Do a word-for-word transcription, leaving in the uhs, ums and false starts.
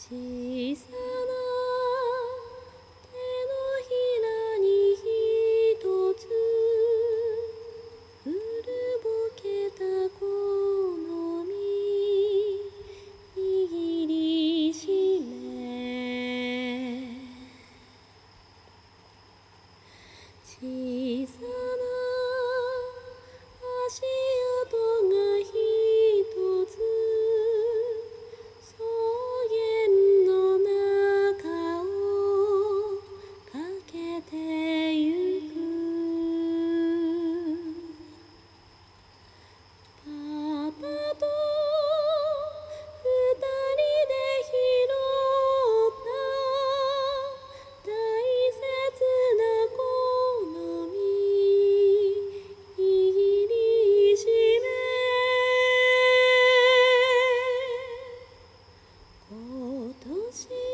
小さな手のひらにひとつ古ぼけたこの実握りしめ、小さな足跡がひとつ草原の中を駆けてゆく。パパと二人で拾った大切なこの実握りしめ、今年